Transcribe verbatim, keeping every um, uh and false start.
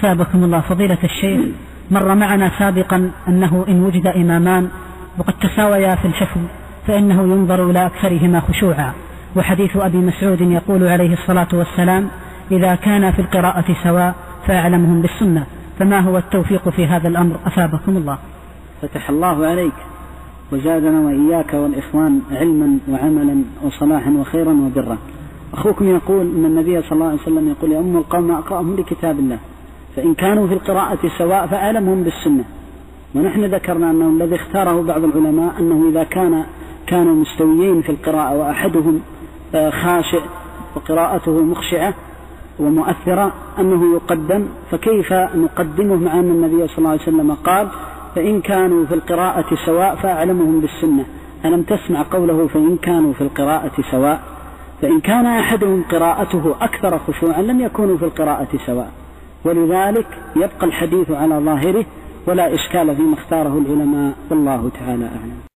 أثابكم الله فضيلة الشيخ، مر معنا سابقا أنه إن وجد إمامان وقد تساويا في الحفظ فإنه ينظر إلى أكثرهما خشوعا، وحديث أبي مسعود يقول عليه الصلاة والسلام: إذا كان في القراءة سواء فأعلمهم بالسنة. فما هو التوفيق في هذا الأمر أثابكم الله؟ فتح الله عليك وزادنا وإياك والإخوان علما وعملا وصلاحا وخيرا وبرا. أخوكم يقول أن النبي صلى الله عليه وسلم يقول: يؤم القوم أقرأهم لكتاب الله، فإن كانوا في القراءة سواء فأعلمهم بالسنة. ونحن ذكرنا أنه الذي اختاره بعض العلماء أنه إذا كان كانوا مستويين في القراءة وأحدهم خاشع وقراءته مخشعة ومؤثرة أنه يقدم. فكيف نقدمه مع أن النبي صلى الله عليه وسلم قال: فإن كانوا في القراءة سواء فأعلمهم بالسنة؟ ألم تسمع قوله فإن كانوا في القراءة سواء؟ فإن كان أحدهم قراءته أكثر خشوعا لم يكونوا في القراءة سواء، ولذلك يبقى الحديث على ظاهره ولا إشكال فيما اختاره العلماء، والله تعالى أعلم.